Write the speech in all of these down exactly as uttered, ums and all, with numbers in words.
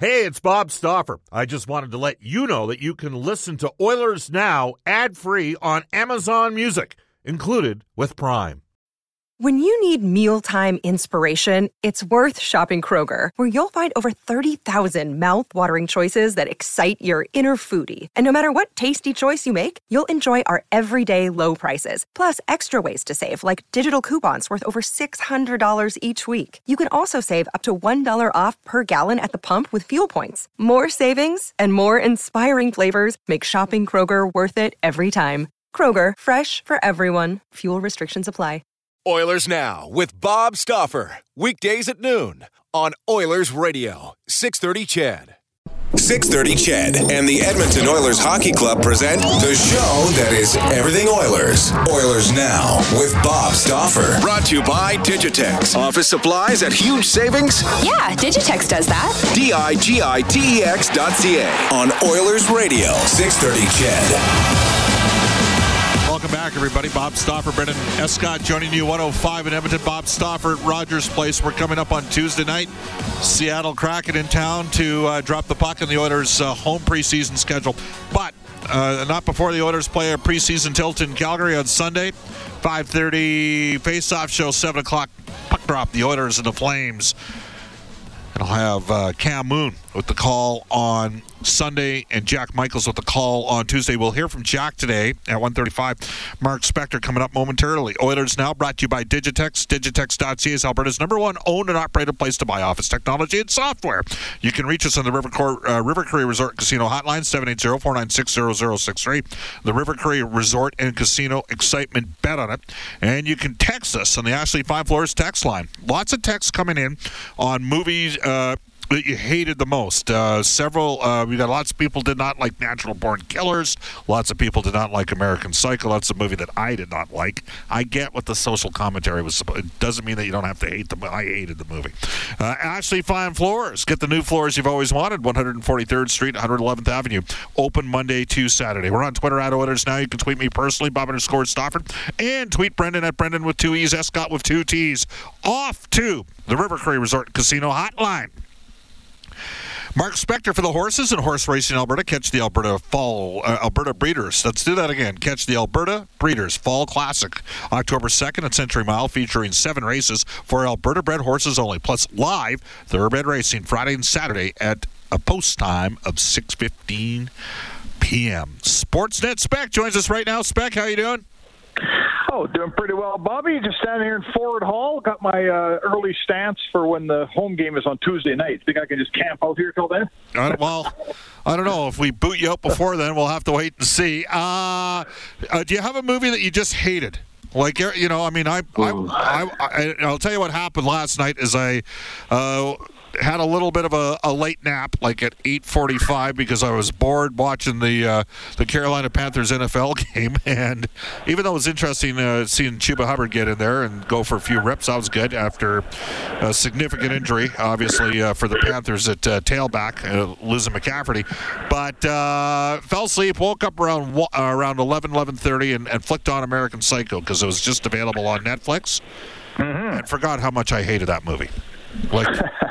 Hey, it's Bob Stauffer. I just wanted to let you know that you can listen to Oilers Now ad-free on Amazon Music, included with Prime. When you need mealtime inspiration, it's worth shopping Kroger, where you'll find over thirty thousand mouth-watering choices that excite your inner foodie. And no matter what tasty choice you make, you'll enjoy our everyday low prices, plus extra ways to save, like digital coupons worth over six hundred dollars each week. You can also save up to one dollar off per gallon at the pump with fuel points. More savings and more inspiring flavors make shopping Kroger worth it every time. Kroger, fresh for everyone. Fuel restrictions apply. Oilers Now with Bob Stauffer. Weekdays at noon on Oilers Radio, six thirty C H E D. six thirty C H E D and the Edmonton Oilers Hockey Club present the show that is everything Oilers. Oilers Now with Bob Stauffer. Brought to you by Digitex. Office supplies at huge savings? Yeah, Digitex does that. D I G I T E X dot C A on Oilers Radio, six thirty C H E D. Welcome back, everybody. Bob Stauffer, Brendan Escott joining you, one oh five in Edmonton. Bob Stauffer at Rogers Place. We're coming up on Tuesday night. Seattle Kraken in town to uh, drop the puck in the Oilers' uh, home preseason schedule. But uh, not before the Oilers play a preseason tilt in Calgary on Sunday. five thirty face-off show, seven o'clock puck drop. The Oilers and the Flames. And I'll have uh, Cam Moon with the call on Sunday and Jack Michaels with the call on Tuesday. We'll hear from Jack today at one thirty-five. Mark Spector coming up momentarily. Oilers Now brought to you by Digitex. Digitex dot C A is Alberta's number one owned and operated place to buy office technology and software. You can reach us on the River, Cor- uh, River Cree Resort Casino hotline, seven eight zero, four nine six, zero zero six three. The River Cree Resort and Casino excitement, bet on it. And you can text us on the Ashley Fine Floors text line. Lots of texts coming in on movies uh, that you hated the most. Uh, several, uh, we got lots of people did not like Natural Born Killers. Lots of people did not like American Psycho. That's a movie that I did not like. I get what the social commentary was. It doesn't mean that you don't have to hate the movie. I hated the movie. Uh, Ashley Fine Floors. Get the new floors you've always wanted. one forty-third Street, one eleventh Avenue. Open Monday to Saturday. We're on Twitter at Oilers Now. You can tweet me personally, Bob underscore Stauffer, and tweet Brendan at Brendan with two E's, Escott with two T's. Off to the River Cree Resort Casino hotline. Mark Spector for the horses and horse racing Alberta. Catch the Alberta Fall uh, Alberta Breeders. Let's do that again. Catch the Alberta Breeders Fall Classic October second at Century Mile, featuring seven races for Alberta bred horses only, plus live thoroughbred racing Friday and Saturday at a post time of six fifteen p.m. Sportsnet Spec joins us right now. Spec, how you doing? Oh, doing pretty well, Bobby. Just standing here in Ford Hall. Got my uh, early stance for when the home game is on Tuesday night. Think I can just camp out here till then? Uh, well, I don't know. If we boot you out before then, we'll have to wait and see. Uh, uh, do you have a movie that you just hated? Like, you know, I mean, I, I, I, I, I'll tell you what happened last night is I uh, had a little bit of a, a late nap, like at eight forty-five, because I was bored watching the uh, the Carolina Panthers N F L game. And even though it was interesting uh, seeing Chuba Hubbard get in there and go for a few reps, that was good after a significant injury, obviously, uh, for the Panthers at uh, tailback, uh, losing McCafferty. But uh, fell asleep, woke up around uh, around eleven, eleven thirty, and, and flicked on American Psycho because it was just available on Netflix, mm-hmm. and forgot how much I hated that movie. Like.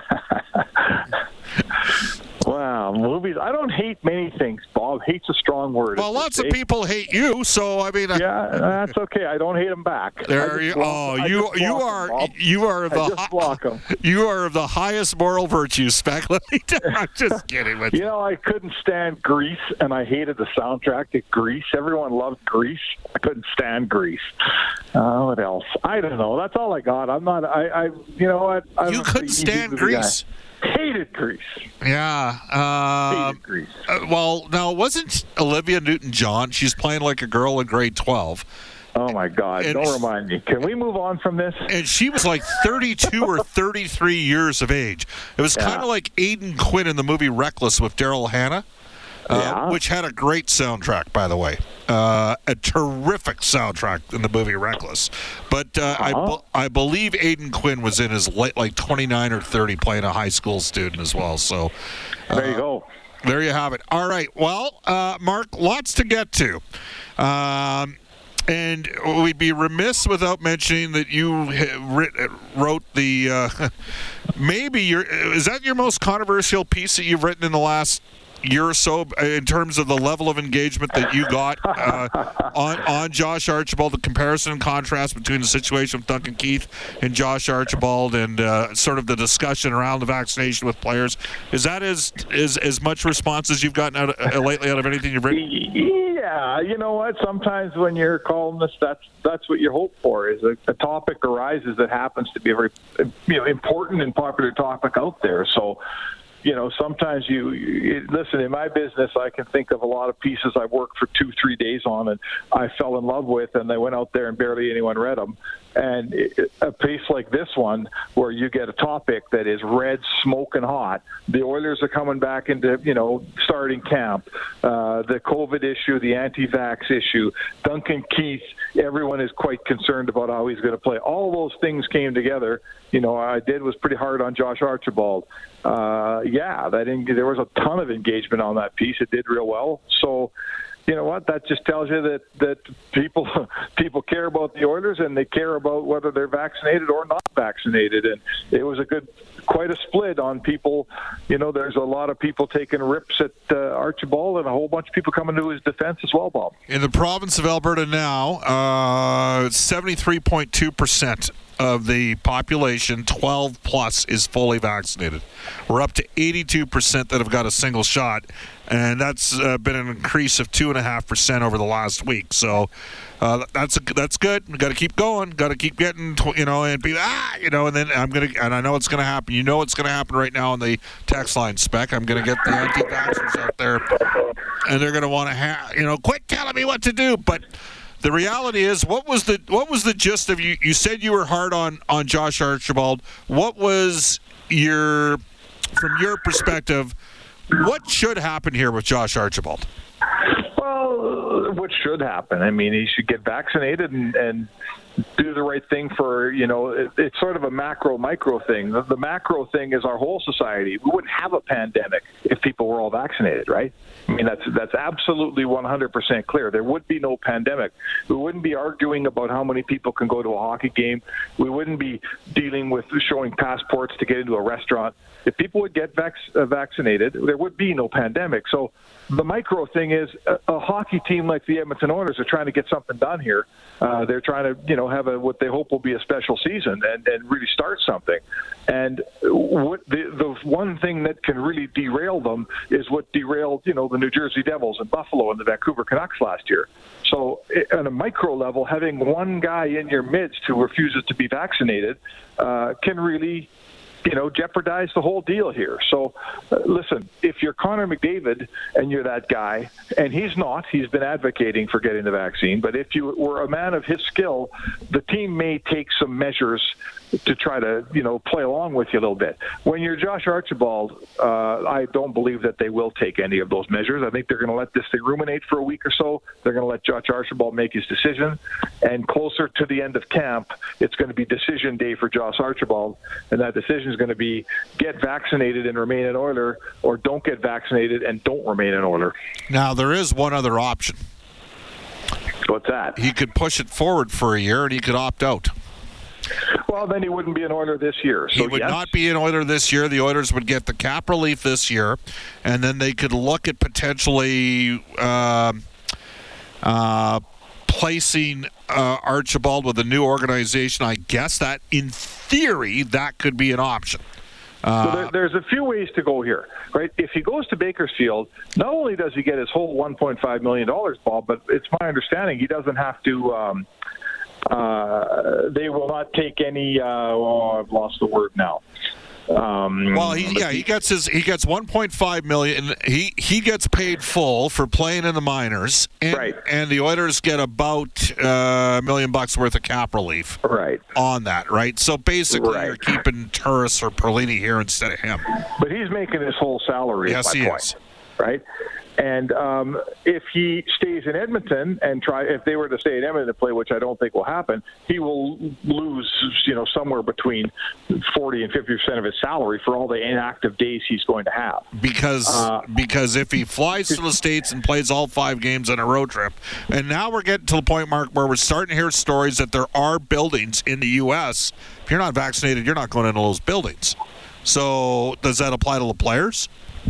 Wow, movies. I don't hate many things, Bob. Hate's a strong word. Well, lots of people hate you, so I mean. Yeah, that's okay. I don't hate them back. There you. Oh, you you are them, you are the I just block them. You are of the highest moral virtue, Spec. I'm just kidding with you. You know, I couldn't stand Grease, and I hated the soundtrack to Grease. Everyone loved Grease. I couldn't stand Grease. Uh, what else? I don't know. That's all I got. I'm not. I. I you know what? I'm you couldn't stand Grease. Guy. Hated Grease. Yeah. Uh, Hated Grease. Uh, well, now, wasn't Olivia Newton-John? She's playing like a girl in grade twelve. Oh, my God. And don't remind me. Can we move on from this? And she was like thirty-two or thirty-three years of age. It was yeah. kind of like Aidan Quinn in the movie Reckless with Daryl Hannah. Uh, yeah. Which had a great soundtrack, by the way. Uh, a terrific soundtrack in the movie Reckless. But uh, uh-huh. I, be- I believe Aidan Quinn was in his late, like twenty-nine or thirty, playing a high school student as well. So uh, there you go. There you have it. All right. Well, uh, Mark, lots to get to. Um, And we'd be remiss without mentioning that you wrote the uh, maybe your is that your most controversial piece that you've written in the last year or so in terms of the level of engagement that you got uh, on on Josh Archibald, the comparison and contrast between the situation with Duncan Keith and Josh Archibald, and uh, sort of the discussion around the vaccination with players. Is that as as, as much response as you've gotten out of, uh, lately out of anything you've written? Yeah, you know what? Sometimes when you're a columnist, that's that's what you hope for. Is a, a topic arises that happens to be a very you know important and popular topic out there. So. You know, sometimes you, you listen, in my business, I can think of a lot of pieces I worked for two, three days on and I fell in love with, and they went out there and barely anyone read them. And it, a piece like this one, where you get a topic that is red, smoking hot, the Oilers are coming back into, you know, starting camp, uh, the COVID issue, the anti-vax issue, Duncan Keith, everyone is quite concerned about how he's going to play. All those things came together. You know, I did was pretty hard on Josh Archibald. Uh, yeah, that in, there was a ton of engagement on that piece. It did real well. So, you know what? That just tells you that, that people people care about the Oilers, and they care about whether they're vaccinated or not vaccinated. And it was a good, quite a split on people. You know, there's a lot of people taking rips at uh, Archibald, and a whole bunch of people coming to his defense as well, Bob. In the province of Alberta now, uh, seventy-three point two percent of the population, twelve plus, is fully vaccinated. We're up to eighty-two percent that have got a single shot, and that's uh, been an increase of two point five percent over the last week. So uh, that's a, that's good. We've got to keep going. Got to keep getting, you know, and be, ah, you know, and then I'm going to, and I know it's going to happen. You know it's going to happen right now on the text line spec. I'm going to get the anti-vaxxers out there, and they're going to want to have, you know, quit telling me what to do. But the reality is, what was the what was the gist of you? You said you were hard on, on Josh Archibald. What was your, from your perspective, what should happen here with Josh Archibald? Well, what should happen? I mean, he should get vaccinated and, and do the right thing for, you know, it, it's sort of a macro, micro thing. The, the macro thing is our whole society. We wouldn't have a pandemic if people were all vaccinated, right? I mean, that's that's absolutely one hundred percent clear. There would be no pandemic. We wouldn't be arguing about how many people can go to a hockey game. We wouldn't be dealing with showing passports to get into a restaurant. If people would get vac- uh, vaccinated, there would be no pandemic. So the micro thing is a, a hockey team like the Edmonton Oilers are trying to get something done here. Uh, they're trying to, you know, have a what they hope will be a special season and, and really start something. And what the the one thing that can really derail them is what derailed, you know, the New Jersey Devils and Buffalo and the Vancouver Canucks last year. So on a micro level, having one guy in your midst who refuses to be vaccinated uh, can really, you know, jeopardize the whole deal here. So, uh, listen, if you're Connor McDavid and you're that guy, and he's not, he's been advocating for getting the vaccine, but if you were a man of his skill, the team may take some measures to try to, you know, play along with you a little bit. When you're Josh Archibald, uh, I don't believe that they will take any of those measures. I think they're going to let this thing ruminate for a week or so. They're going to let Josh Archibald make his decision. And closer to the end of camp, it's going to be decision day for Josh Archibald. And that decision is going to be get vaccinated and remain an Oiler, or don't get vaccinated and don't remain an Oiler. Now, there is one other option. What's that? He could push it forward for a year and he could opt out. Well, then he wouldn't be an Oiler this year. So he would yes. not be an Oiler this year. The Oilers would get the cap relief this year, and then they could look at potentially uh, uh, placing uh, Archibald with a new organization. I guess that, in theory, that could be an option. Uh, so there, there's a few ways to go here, right? If he goes to Bakersfield, not only does he get his whole one point five million dollars, Bob, but it's my understanding he doesn't have to um, – Uh, they will not take any. Uh, oh, I've lost the word now. Um, well, he, yeah, he gets his. He gets one point five million. He he gets paid full for playing in the minors, and, right. and the Oilers get about uh, a million bucks worth of cap relief. Right. On that, right? So basically, right. you're keeping Turris or Perlini here instead of him. But he's making his whole salary. Yes, is my he point, is. Right. And um, if he stays in Edmonton and try, if they were to stay in Edmonton to play, which I don't think will happen, he will lose, you know, somewhere between forty and fifty percent of his salary for all the inactive days he's going to have. Because uh, because if he flies to the States and plays all five games on a road trip, and now we're getting to the point, Mark, where we're starting to hear stories that there are buildings in the U S If you're not vaccinated, you're not going into those buildings. So does that apply to the players?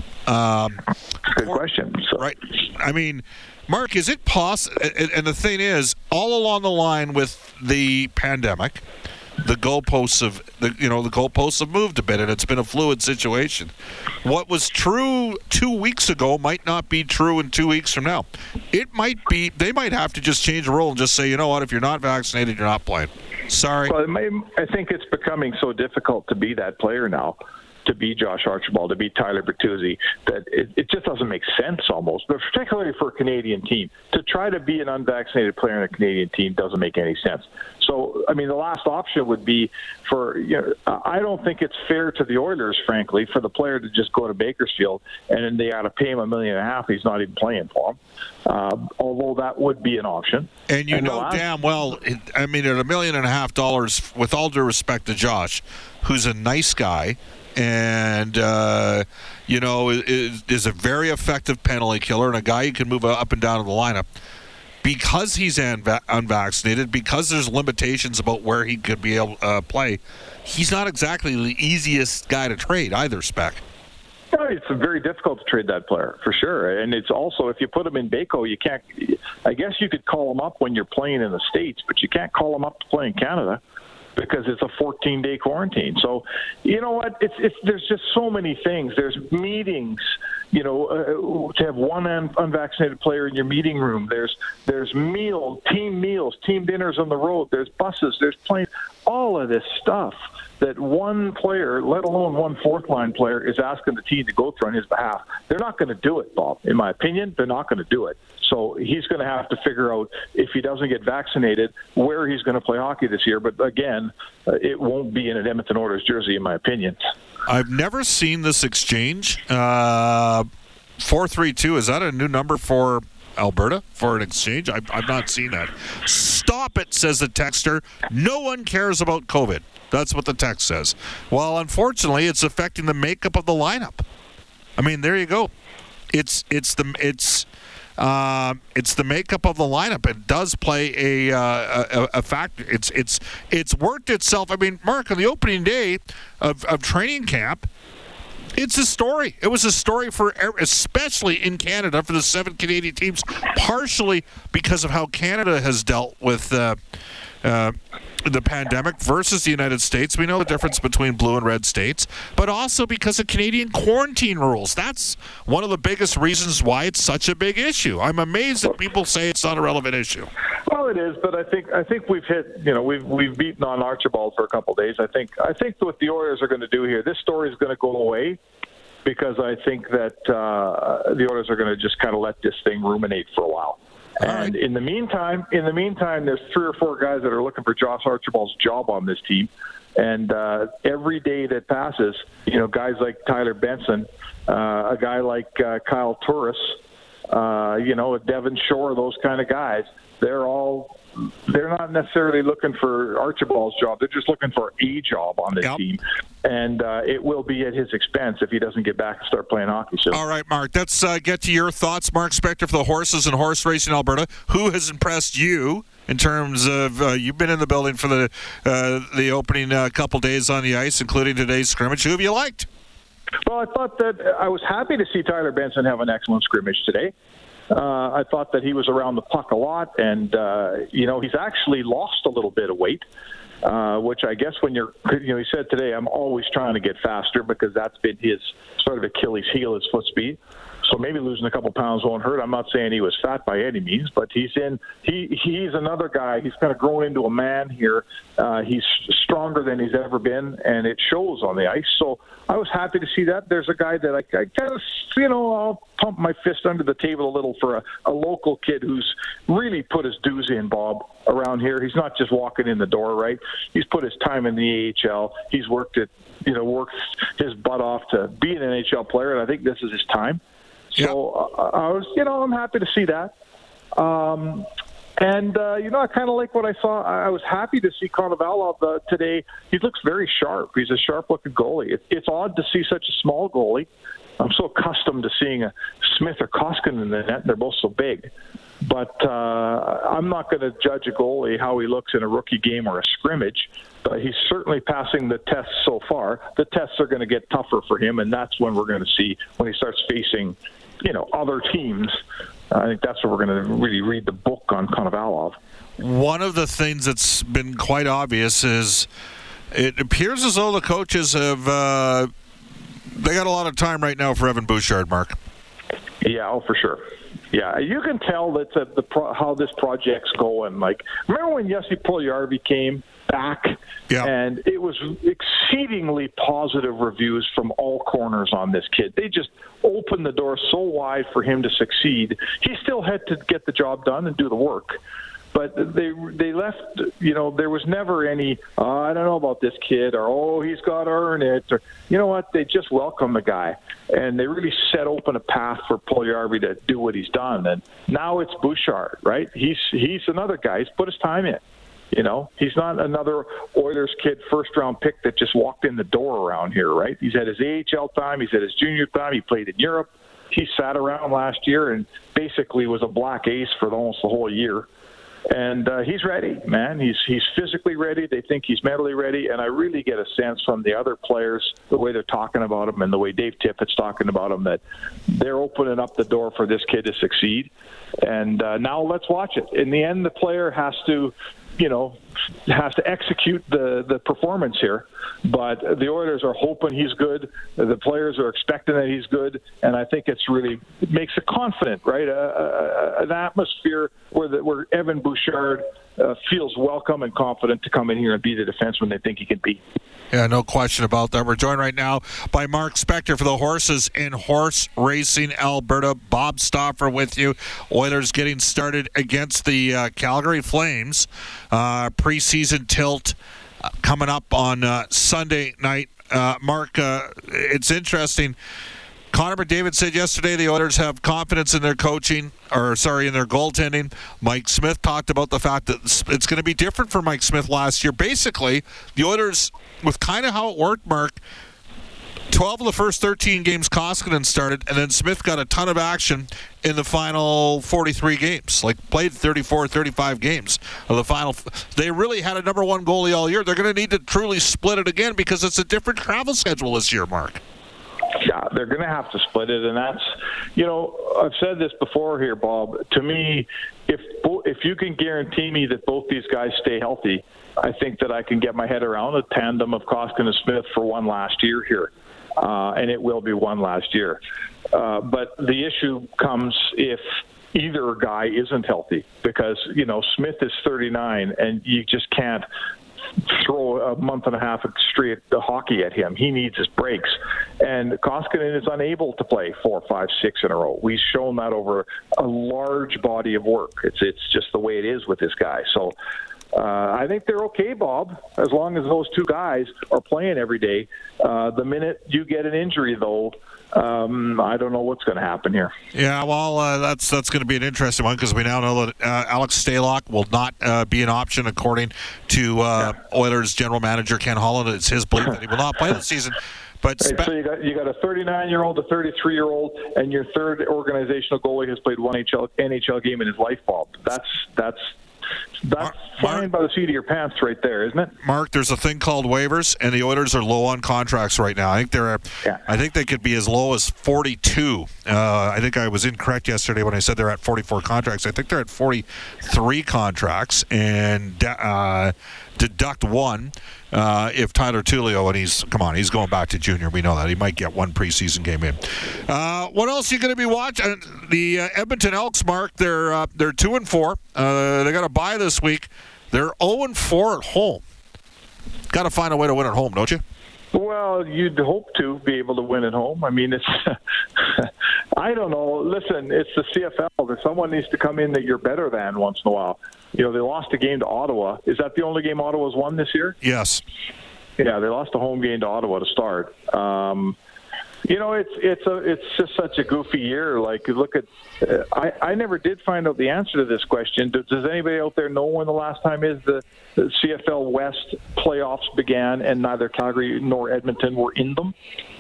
Um, Good question. So. Right. I mean, Mark, is it possible? And the thing is, all along the line with the pandemic, the goalposts of the you know the goalposts have moved a bit, and it's been a fluid situation. What was true two weeks ago might not be true in two weeks from now. It might be. They might have to just change the rule and just say, you know what, if you're not vaccinated, you're not playing. Sorry. Well, it may, I think it's becoming so difficult to be that player now, to be Josh Archibald, to be Tyler Bertuzzi, that it, it just doesn't make sense almost, but particularly for a Canadian team. To try to be an unvaccinated player in a Canadian team doesn't make any sense. So, I mean, the last option would be for, you know, I don't think it's fair to the Oilers, frankly, for the player to just go to Bakersfield and then they got to pay him a million and a half. He's not even playing for them, uh, although that would be an option. And you and know last- damn well, I mean, at a million and a half dollars, with all due respect to Josh, who's a nice guy, and, uh, you know, is, is a very effective penalty killer and a guy you can move up and down in the lineup. Because he's unva- unvaccinated, because there's limitations about where he could be able to uh, play, he's not exactly the easiest guy to trade either, Spec. No, it's very difficult to trade that player, for sure. And it's also, if you put him in Baco, you can't, I guess you could call him up when you're playing in the States, but you can't call him up to play in Canada, because it's a fourteen-day quarantine. So, you know what? It's it's there's just so many things. There's meetings, you know, uh, to have one un- unvaccinated player in your meeting room. There's there's meal, team meals, team dinners on the road. There's buses. There's planes. All of this stuff that one player, let alone one fourth-line player, is asking the team to go through on his behalf. They're not going to do it, Bob. In my opinion, they're not going to do it. So he's going to have to figure out, if he doesn't get vaccinated, where he's going to play hockey this year. But again, uh, it won't be in an Edmonton Oilers jersey, in my opinion. I've never seen this exchange. Uh, four three two, is that a new number for Alberta for an exchange? I've, I've not seen that. Stop it, says the texter. No one cares about COVID. That's what the text says. Well, unfortunately, it's affecting the makeup of the lineup. I mean, there you go. It's it's the it's uh, it's the makeup of the lineup. It does play a, uh, a a factor. It's it's it's worked itself. I mean, Mark, on the opening day of, of training camp, it's a story. It was a story for, especially in Canada, for the seven Canadian teams, partially because of how Canada has dealt with uh, uh, the pandemic versus the United States. We know the difference between blue and red states, but also because of Canadian quarantine rules. That's one of the biggest reasons why it's such a big issue. I'm amazed that people say it's not a relevant issue. Well, it is, but I think I think we've hit. You know, we've we've beaten on Archibald for a couple of days. I think I think what the Oilers are going to do here, this story is going to go away, because I think that uh, the Oilers are going to just kind of let this thing ruminate for a while. All and right. in the meantime, in the meantime, there's three or four guys that are looking for Josh Archibald's job on this team. And uh, every day that passes, you know, guys like Tyler Benson, uh, a guy like uh, Kyle Turris, uh, you know, Devin Shore, those kind of guys, they're all they're not necessarily looking for Archibald's job. They're just looking for a job on this Yep. team. And uh, it will be at his expense if he doesn't get back and start playing hockey soon. All right, Mark, let's uh, get to your thoughts. Mark Spector for the Horses and Horse Racing Alberta. Who has impressed you in terms of, uh, you've been in the building for the uh, the opening uh, couple days on the ice, including today's scrimmage. Who have you liked? Well, I thought that I was happy to see Tyler Benson have an excellent scrimmage today. Uh, I thought that he was around the puck a lot, and, uh, you know, he's actually lost a little bit of weight, uh, which I guess when you're, you know, he said today, I'm always trying to get faster, because that's been his sort of Achilles heel, his foot speed. So maybe losing a couple pounds won't hurt. I'm not saying he was fat by any means, but he's in. He he's another guy. He's kind of grown into a man here. Uh, he's stronger than he's ever been, and it shows on the ice. So I was happy to see that. There's a guy that I, I kind of, you know, I'll pump my fist under the table a little for a, a local kid who's really put his dues in, Bob, around here. He's not just walking in the door, right? He's put his time in the A H L. He's worked it, you know, worked his butt off to be an N H L player, and I think this is his time. So yep. uh, I was, you know, I'm happy to see that. Um, and, uh, you know, I kind of like what I saw. I was happy to see Konovalov uh, today. He looks very sharp. He's a sharp-looking goalie. It, it's odd to see such a small goalie. I'm so accustomed to seeing a Smith or Koskinen in the net, and they're both so big. But uh, I'm not going to judge a goalie how he looks in a rookie game or a scrimmage. But he's certainly passing the tests so far. The tests are going to get tougher for him, and that's when we're going to see when he starts facing, you know, other teams. I think that's where we're going to really read the book on Konovalov. One of the things that's been quite obvious is it appears as though the coaches have uh, they got a lot of time right now for Evan Bouchard, Mark. Yeah, oh, for sure. Yeah, you can tell that the, the pro, how this project's going. Like, remember when Jesse Puljujarvi came back, yeah. and it was exceedingly positive reviews from all corners on this kid. They just opened the door so wide for him to succeed. He still had to get the job done and do the work. But they they left, you know, there was never any, oh, I don't know about this kid, or, oh, he's got to earn it. Or, you know what, they just welcomed the guy. And they really set open a path for Puljujarvi to do what he's done. And now it's Bouchard, right? He's he's another guy. He's put his time in. You know, he's not another Oilers kid, first-round pick that just walked in the door around here, right? He's had his A H L time. He's had his junior time. He played in Europe. He sat around last year and basically was a black ace for almost the whole year. And uh, he's ready, man. He's he's physically ready. They think he's mentally ready. And I really get a sense from the other players, the way they're talking about him and the way Dave Tippett's talking about him, that they're opening up the door for this kid to succeed. And uh, now let's watch it. In the end, the player has to, you know, has to execute the, the performance here. But the Oilers are hoping he's good. The players are expecting that he's good. And I think it's really, it makes it confident, right? Uh, uh, an atmosphere where the, where Evan Bouchard uh, feels welcome and confident to come in here and be the defenseman they think he can be. Yeah, no question about that. We're joined right now by Mark Spector for the Horses in Horse Racing Alberta. Bob Stauffer with you. Oilers getting started against the uh, Calgary Flames. Uh, preseason tilt uh, coming up on uh, Sunday night. Uh, Mark, uh, it's interesting. Connor McDavid said yesterday the Oilers have confidence in their coaching, or sorry, in their goaltending. Mike Smith talked about the fact that it's going to be different for Mike Smith last year. Basically, the Oilers, with kind of how it worked, Mark, twelve of the first thirteen games Koskinen started, and then Smith got a ton of action in the final forty-three games, like played thirty-four, thirty-five games of the final. They really had a number one goalie all year. They're going to need to truly split it again because it's a different travel schedule this year, Mark. Yeah, they're going to have to split it, and that's, you know, I've said this before here, Bob. To me, if if you can guarantee me that both these guys stay healthy, I think that I can get my head around a tandem of Koskinen and Smith for one last year here, uh, and it will be one last year. Uh, but the issue comes if either guy isn't healthy, because, you know, Smith is thirty-nine, and you just can't throw a month and a half of straight hockey at him. He needs his breaks. And Koskinen is unable to play four, five, six in a row. We've shown that over a large body of work. It's it's just the way it is with this guy. So uh, I think they're okay, Bob, as long as those two guys are playing every day. Uh, the minute you get an injury, though, Um, I don't know what's going to happen here. Yeah, well, uh, that's that's going to be an interesting one because we now know that uh, Alex Stalock will not uh, be an option according to uh, yeah. Oilers general manager Ken Holland. It's his belief that he will not play the season. But right, so you got you got a thirty-nine-year-old, a thirty-three-year-old, and your third organizational goalie has played one N H L game in his life, Bob. That's that's. That's flying by the seat of your pants right there, isn't it? Mark, there's a thing called waivers, and the Oilers are low on contracts right now. I think they're, yeah. I think they could be as low as forty-two. Uh, I think I was incorrect yesterday when I said they're at forty-four contracts. I think they're at forty-three contracts, and uh, deduct one uh, if Tyler Tullio, and he's come on, he's going back to junior. We know that he might get one preseason game in. Uh, what else are you going to be watching? The uh, Edmonton Elks, Mark, they're uh, they're two and four. Uh, they got a bye this week. They're zero and four at home. Got to find a way to win at home, don't you? Well, you'd hope to be able to win at home. I mean, it's I don't know. Listen, it's the C F L. There's someone needs to come in that you're better than once in a while. You know, they lost a game to Ottawa. Is that the only game Ottawa's won this year? Yes. Yeah, they lost a home game to Ottawa to start. Um, You know, it's it's a it's just such a goofy year. Like, look at, uh, I I never did find out the answer to this question. Does, does anybody out there know when the last time is the, the C F L West playoffs began and neither Calgary nor Edmonton were in them?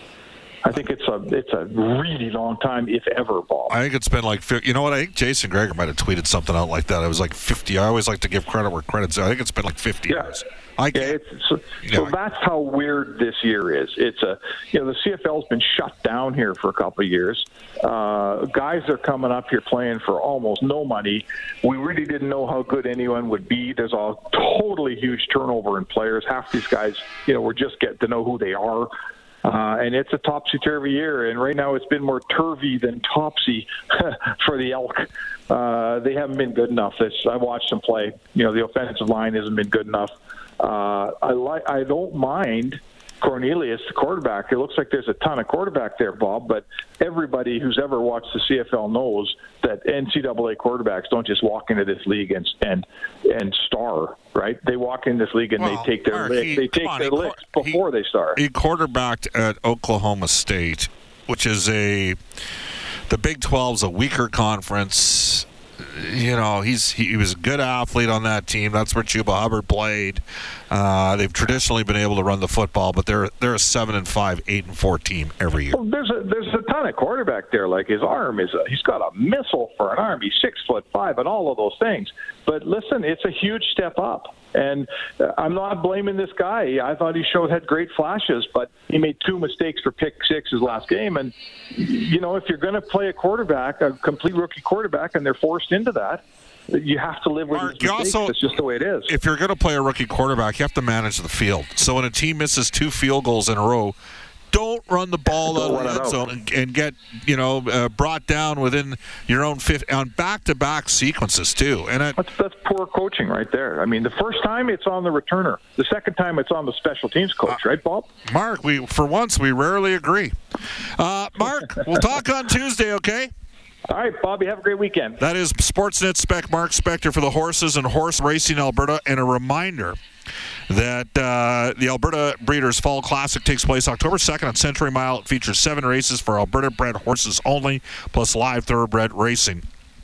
I think it's a it's a really long time, if ever, Bob. I think it's been like, you know what? I think Jason Gregor might have tweeted something out like that. It was like fifty. I always like to give credit where credit's due. I think it's been like fifty yeah. years. I yeah, it's, so, so that's how weird this year is. It's a, you know, the C F L's been shut down here for a couple of years. Uh, guys are coming up here playing for almost no money. We really didn't know how good anyone would be. There's a totally huge turnover in players. Half these guys, you know, we're just getting to know who they are. Uh, and it's a topsy-turvy year, and right now it's been more turvy than topsy for the Elk. Uh, they haven't been good enough. This, I watched them play. You know, the offensive line hasn't been good enough. Uh, I like. I don't mind Cornelius, the quarterback. It looks like there's a ton of quarterback there, Bob, but everybody who's ever watched the C F L knows that N C double A quarterbacks don't just walk into this league and and, and star, right? They walk in this league and well, they take their Mark, lick, he, they take on, their he, licks before he, they start. He quarterbacked at Oklahoma State, which is a the Big twelve's a weaker conference. You know, he's he, he was a good athlete on that team. That's where Chuba Hubbard played. Uh, they've traditionally been able to run the football, but they're they're a seven and five, eight and four team every year. Well, there's a there's a ton of quarterback there. Like, his arm is a, he's got a missile for an arm. He's six foot five and all of those things. But listen, it's a huge step up. And uh, I'm not blaming this guy. I thought he showed had great flashes, but he made two mistakes for pick sixes last game. And, you know, if you're going to play a quarterback, a complete rookie quarterback, and they're forced into that, you have to live with Mark, his mistakes. Also, it's just the way it is. If you're going to play a rookie quarterback, you have to manage the field. So when a team misses two field goals in a row, don't run the ball out of the end zone and, and get, you know, uh, brought down within your own fifth on back-to-back sequences too. And I, that's, that's poor coaching right there. I mean, the first time it's on the returner. The second time it's on the special teams coach, uh, right, Bob? Mark, we for once we rarely agree. Uh, Mark, we'll talk on Tuesday, okay? All right, Bobby, have a great weekend. That is Sportsnet Spec Mark Spector for the Horses and Horse Racing Alberta. And a reminder that uh, the Alberta Breeders' Fall Classic takes place October second on Century Mile. It features seven races for Alberta-bred horses only, plus live thoroughbred racing.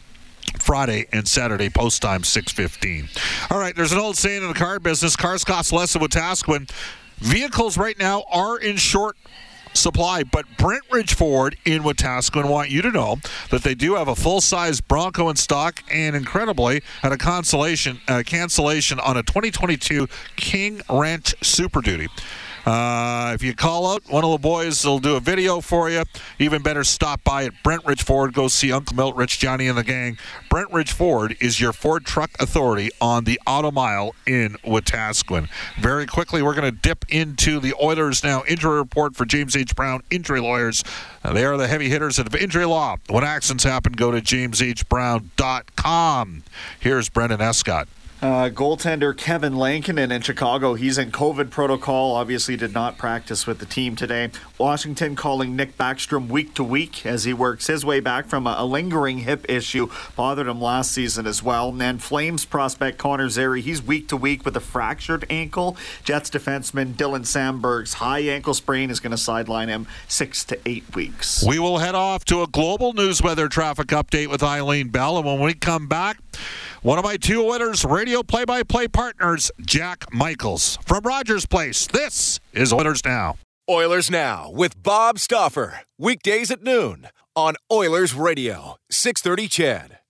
Friday and Saturday, post time six fifteen. All right, there's an old saying in the car business, cars cost less than Wetaskiwin. Vehicles right now are in short supply, but Brentridge Ford in Wetaskiwin want you to know that they do have a full-size Bronco in stock, and incredibly had a cancellation uh, cancellation on a twenty twenty-two King Ranch Super Duty. Uh, if you call out, one of the boys will do a video for you. Even better, stop by at Brentridge Ford. Go see Uncle Milt, Rich, Johnny, and the gang. Brentridge Ford is your Ford truck authority on the Auto Mile in Wetaskiwin. Very quickly, we're going to dip into the Oilers now. Injury report for James H. Brown, injury lawyers. Uh, they are the heavy hitters of injury law. When accidents happen, go to james h brown dot com. Here's Brendan Escott. Uh, goaltender Kevin Lankinen in Chicago, he's in COVID protocol, obviously did not practice with the team today. Washington calling Nick Backstrom week to week as he works his way back from a, a lingering hip issue, bothered him last season as well. And then Flames prospect Connor Zary, he's week to week with a fractured ankle. Jets defenseman Dylan Sandberg's high ankle sprain is going to sideline him six to eight weeks. We will head off to a global news weather traffic update with Eileen Bell, and when we come back, one of my two Oilers radio play-by-play partners, Jack Michaels. From Rogers Place, this is Oilers Now. Oilers Now with Bob Stauffer. Weekdays at noon on Oilers Radio, six thirty C H E D.